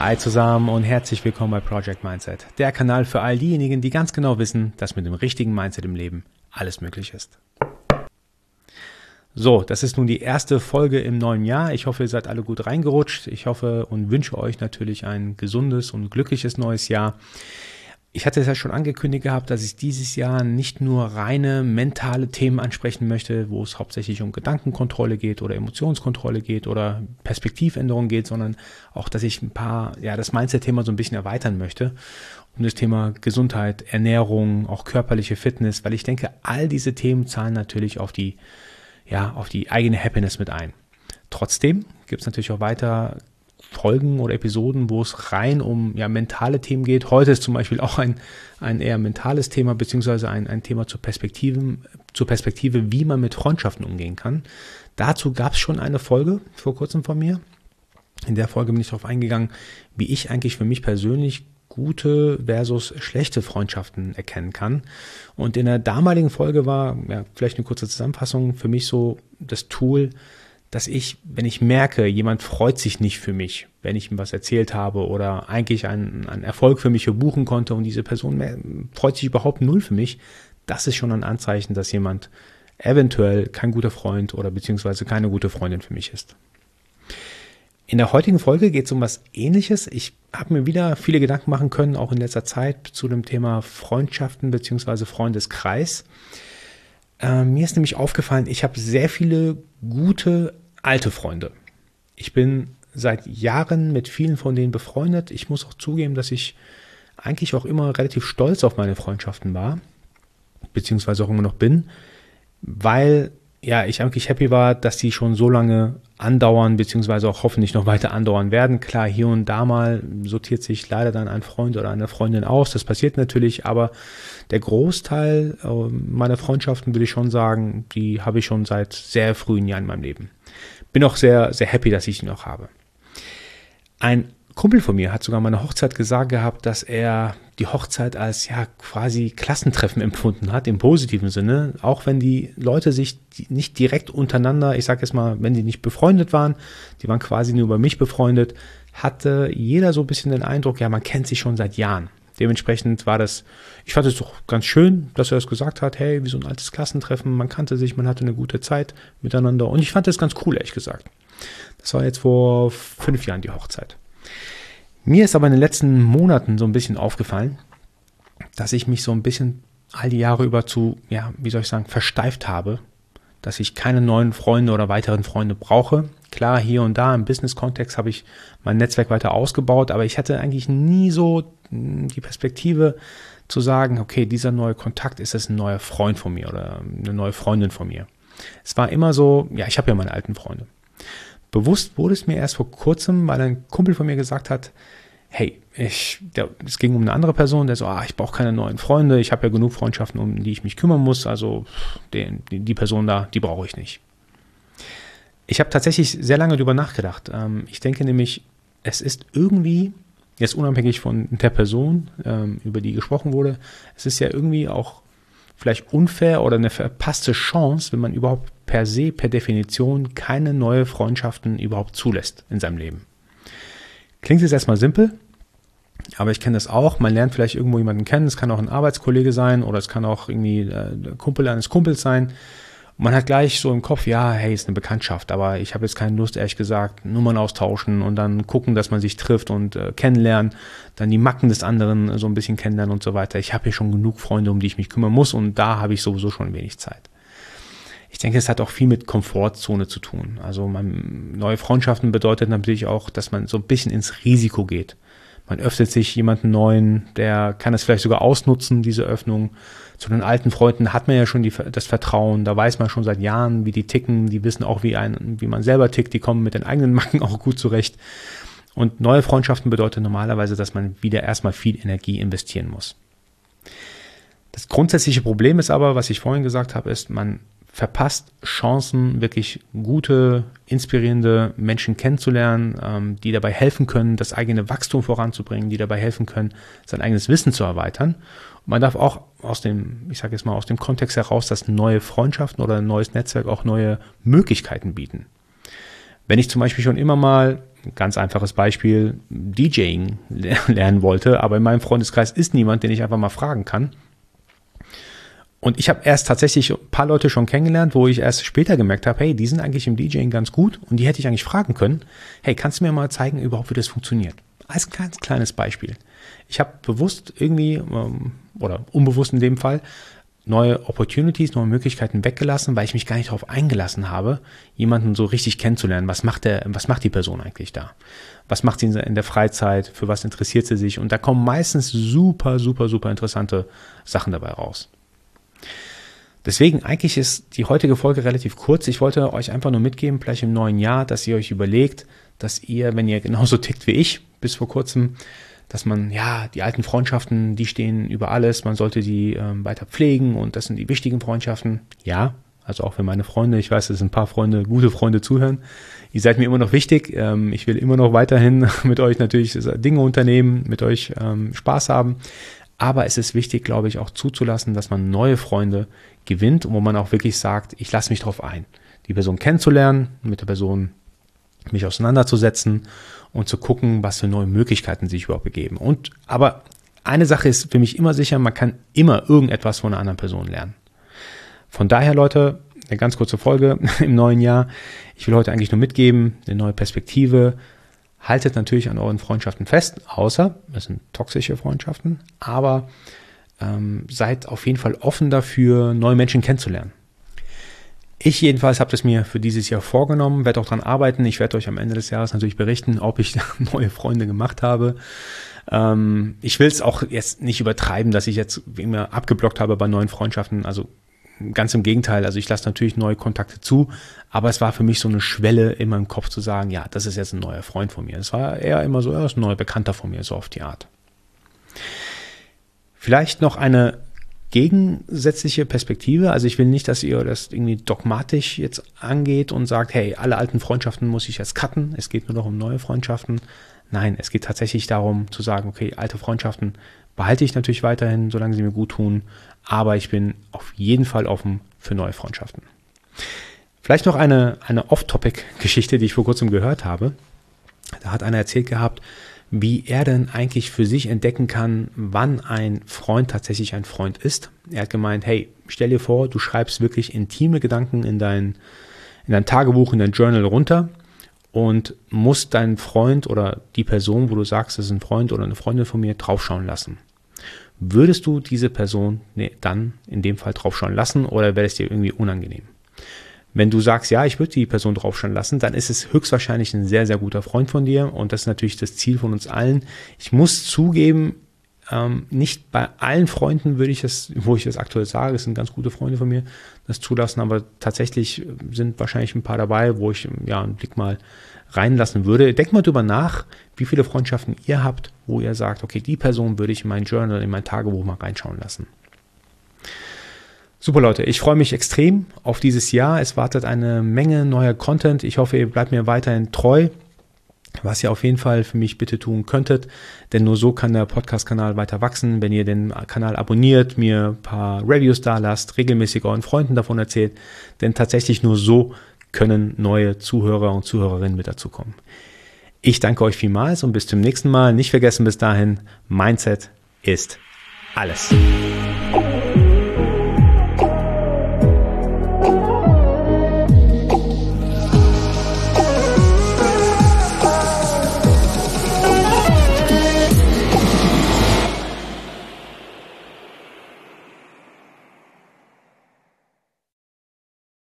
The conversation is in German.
Hi zusammen und herzlich willkommen bei Project Mindset, der Kanal für all diejenigen, die ganz genau wissen, dass mit dem richtigen Mindset im Leben alles möglich ist. So, das ist nun die erste Folge im neuen Jahr. Ich hoffe, ihr seid alle gut reingerutscht. Ich hoffe und wünsche euch natürlich ein gesundes und glückliches neues Jahr. Ich hatte es ja schon angekündigt gehabt, dass ich dieses Jahr nicht nur reine mentale Themen ansprechen möchte, wo es hauptsächlich um Gedankenkontrolle geht oder Emotionskontrolle geht oder Perspektivänderung geht, sondern auch, dass ich das Mindset-Thema so ein bisschen erweitern möchte, um das Thema Gesundheit, Ernährung, auch körperliche Fitness, weil ich denke, all diese Themen zahlen natürlich auf die eigene Happiness mit ein. Trotzdem gibt es natürlich auch weiter Folgen oder Episoden, wo es rein um mentale Themen geht. Heute ist zum Beispiel auch ein eher mentales Thema, beziehungsweise ein Thema zur Perspektive, wie man mit Freundschaften umgehen kann. Dazu gab es schon eine Folge vor kurzem von mir. In der Folge bin ich darauf eingegangen, wie ich eigentlich für mich persönlich gute versus schlechte Freundschaften erkennen kann. Und in der damaligen Folge war, vielleicht eine kurze Zusammenfassung, für mich so das Tool, dass wenn ich merke, jemand freut sich nicht für mich, wenn ich ihm was erzählt habe oder eigentlich einen Erfolg für mich verbuchen konnte und diese Person freut sich überhaupt null für mich, das ist schon ein Anzeichen, dass jemand eventuell kein guter Freund oder beziehungsweise keine gute Freundin für mich ist. In der heutigen Folge geht es um was Ähnliches. Ich habe mir wieder viele Gedanken machen können, auch in letzter Zeit, zu dem Thema Freundschaften beziehungsweise Freundeskreis. Mir ist nämlich aufgefallen, ich habe sehr viele gute alte Freunde. Ich bin seit Jahren mit vielen von denen befreundet. Ich muss auch zugeben, dass ich eigentlich auch immer relativ stolz auf meine Freundschaften war, beziehungsweise auch immer noch bin, weil ich eigentlich happy war, dass die schon so lange andauern, beziehungsweise auch hoffentlich noch weiter andauern werden. Klar, hier und da mal sortiert sich leider dann ein Freund oder eine Freundin aus. Das passiert natürlich, aber der Großteil meiner Freundschaften, würde ich schon sagen, die habe ich schon seit sehr frühen Jahren in meinem Leben. Bin auch sehr, sehr happy, dass ich die noch habe. Ein Kumpel von mir hat sogar meine Hochzeit gesagt gehabt, dass er die Hochzeit als quasi Klassentreffen empfunden hat, im positiven Sinne, auch wenn die Leute sich nicht direkt untereinander, ich sage jetzt mal, wenn die nicht befreundet waren, die waren quasi nur über mich befreundet, hatte jeder so ein bisschen den Eindruck, man kennt sich schon seit Jahren. Dementsprechend ich fand es doch ganz schön, dass er das gesagt hat, hey, wie so ein altes Klassentreffen, man kannte sich, man hatte eine gute Zeit miteinander und ich fand das ganz cool, ehrlich gesagt. Das war jetzt vor 5 Jahren die Hochzeit. Mir ist aber in den letzten Monaten so ein bisschen aufgefallen, dass ich mich so ein bisschen all die Jahre über versteift habe, dass ich keine neuen Freunde oder weiteren Freunde brauche. Klar, hier und da im Business-Kontext habe ich mein Netzwerk weiter ausgebaut, aber ich hatte eigentlich nie so die Perspektive zu sagen, okay, dieser neue Kontakt, ist das ein neuer Freund von mir oder eine neue Es von mir. Es war immer so, ich habe ja meine alten Freunde. Bewusst wurde es mir erst vor kurzem, weil ein Kumpel von mir gesagt hat, hey, es ging um eine andere Person, der so, ich brauche keine neuen Freunde, ich habe ja genug Freundschaften, um die ich mich kümmern muss, also die Person da, die brauche ich nicht. Ich habe tatsächlich sehr lange darüber nachgedacht. Ich denke nämlich, es ist irgendwie, jetzt unabhängig von der Person, über die gesprochen wurde, es ist ja irgendwie auch vielleicht unfair oder eine verpasste Chance, wenn man überhaupt per Definition keine neue Freundschaften überhaupt zulässt in seinem Leben. Klingt jetzt erstmal simpel, aber ich kenne das auch. Man lernt vielleicht irgendwo jemanden kennen, es kann auch ein Arbeitskollege sein oder es kann auch irgendwie der Kumpel eines Kumpels sein. Und man hat gleich so im Kopf, ist eine Bekanntschaft, aber ich habe jetzt keine Lust, ehrlich gesagt, Nummern austauschen und dann gucken, dass man sich trifft und kennenlernen, dann die Macken des anderen so ein bisschen kennenlernen und so weiter. Ich habe hier schon genug Freunde, um die ich mich kümmern muss und da habe ich sowieso schon wenig Zeit. Ich denke, es hat auch viel mit Komfortzone zu tun. Also neue Freundschaften bedeutet natürlich auch, dass man so ein bisschen ins Risiko geht. Man öffnet sich jemanden Neuen, der kann es vielleicht sogar ausnutzen, diese Öffnung. Zu den alten Freunden hat man ja schon das Vertrauen, da weiß man schon seit Jahren, wie die ticken, die wissen auch, wie man selber tickt, die kommen mit den eigenen Macken auch gut zurecht. Und neue Freundschaften bedeutet normalerweise, dass man wieder erstmal viel Energie investieren muss. Das grundsätzliche Problem ist aber, was ich vorhin gesagt habe, ist, man verpasst Chancen, wirklich gute, inspirierende Menschen kennenzulernen, die dabei helfen können, das eigene Wachstum voranzubringen, die dabei helfen können, sein eigenes Wissen zu erweitern. Und man darf auch aus dem Kontext heraus, dass neue Freundschaften oder ein neues Netzwerk auch neue Möglichkeiten bieten. Wenn ich zum Beispiel schon immer mal ganz einfaches Beispiel, DJing lernen wollte, aber in meinem Freundeskreis ist niemand, den ich einfach mal fragen kann. Und ich habe erst tatsächlich ein paar Leute schon kennengelernt, wo ich erst später gemerkt habe, hey, die sind eigentlich im DJing ganz gut und die hätte ich eigentlich fragen können, hey, kannst du mir mal zeigen überhaupt, wie das funktioniert? Als ganz kleines Beispiel. Ich habe bewusst irgendwie, oder unbewusst in dem Fall, neue Opportunities, neue Möglichkeiten weggelassen, weil ich mich gar nicht darauf eingelassen habe, jemanden so richtig kennenzulernen. Was macht die Person eigentlich da? Was macht sie in der Freizeit? Für was interessiert sie sich? Und da kommen meistens super, super, super interessante Sachen dabei raus. Deswegen, eigentlich ist die heutige Folge relativ kurz. Ich wollte euch einfach nur mitgeben, vielleicht im neuen Jahr, dass ihr euch überlegt, dass ihr, wenn ihr genauso tickt wie ich, bis vor kurzem, dass man, ja, die alten Freundschaften, die stehen über alles, man sollte die weiter pflegen und das sind die wichtigen Freundschaften. Ja, also auch für meine Freunde, ich weiß, dass ein paar Freunde, gute Freunde zuhören. Ihr seid mir immer noch wichtig. Ich will immer noch weiterhin mit euch natürlich Dinge unternehmen, mit euch Spaß haben. Aber es ist wichtig, glaube ich, auch zuzulassen, dass man neue Freunde gewinnt und wo man auch wirklich sagt, ich lasse mich darauf ein, die Person kennenzulernen, mit der Person mich auseinanderzusetzen und zu gucken, was für neue Möglichkeiten sich überhaupt begeben. Aber eine Sache ist für mich immer sicher, man kann immer irgendetwas von einer anderen Person lernen. Von daher, Leute, eine ganz kurze Folge im neuen Jahr. Ich will heute eigentlich nur mitgeben, eine neue Perspektive. Haltet natürlich an euren Freundschaften fest, außer es sind toxische Freundschaften, aber seid auf jeden Fall offen dafür, neue Menschen kennenzulernen. Ich jedenfalls habe das mir für dieses Jahr vorgenommen, werde auch daran arbeiten. Ich werde euch am Ende des Jahres natürlich berichten, ob ich neue Freunde gemacht habe. Ich will es auch jetzt nicht übertreiben, dass ich jetzt immer abgeblockt habe bei neuen Freundschaften. Also ganz im Gegenteil. Also ich lasse natürlich neue Kontakte zu, aber es war für mich so eine Schwelle in meinem Kopf zu sagen, ja, das ist jetzt ein neuer Freund von mir. Es war eher immer so, ja, das ist ein neuer Bekannter von mir, so auf die Art. Vielleicht noch eine gegensätzliche Perspektive. Also ich will nicht, dass ihr das irgendwie dogmatisch jetzt angeht und sagt, hey, alle alten Freundschaften muss ich jetzt cutten. Es geht nur noch um neue Freundschaften. Nein, es geht tatsächlich darum zu sagen, okay, alte Freundschaften behalte ich natürlich weiterhin, solange sie mir gut tun. Aber ich bin auf jeden Fall offen für neue Freundschaften. Vielleicht noch eine Off-Topic-Geschichte, die ich vor kurzem gehört habe. Da hat einer erzählt gehabt, wie er denn eigentlich für sich entdecken kann, wann ein Freund tatsächlich ein Freund ist. Er hat gemeint, hey, stell dir vor, du schreibst wirklich intime Gedanken in dein Tagebuch, in dein Journal runter und musst deinen Freund oder die Person, wo du sagst, das ist ein Freund oder eine Freundin von mir, draufschauen lassen. Würdest du diese Person dann in dem Fall draufschauen lassen oder wäre es dir irgendwie unangenehm? Wenn du sagst, ja, ich würde die Person draufschauen lassen, dann ist es höchstwahrscheinlich ein sehr, sehr guter Freund von dir und das ist natürlich das Ziel von uns allen. Ich muss zugeben, nicht bei allen Freunden würde ich das, wo ich das aktuell sage, es sind ganz gute Freunde von mir, das zulassen, aber tatsächlich sind wahrscheinlich ein paar dabei, wo ich ja einen Blick mal reinlassen würde. Denkt mal drüber nach, wie viele Freundschaften ihr habt, wo ihr sagt, okay, die Person würde ich in mein Journal, in mein Tagebuch mal reinschauen lassen. Super Leute, ich freue mich extrem auf dieses Jahr. Es wartet eine Menge neuer Content. Ich hoffe, ihr bleibt mir weiterhin treu, was ihr auf jeden Fall für mich bitte tun könntet, denn nur so kann der Podcast-Kanal weiter wachsen. Wenn ihr den Kanal abonniert, mir ein paar Reviews da lasst, regelmäßig euren Freunden davon erzählt, denn tatsächlich nur so können neue Zuhörer und Zuhörerinnen mit dazukommen. Ich danke euch vielmals und bis zum nächsten Mal. Nicht vergessen bis dahin, Mindset ist alles.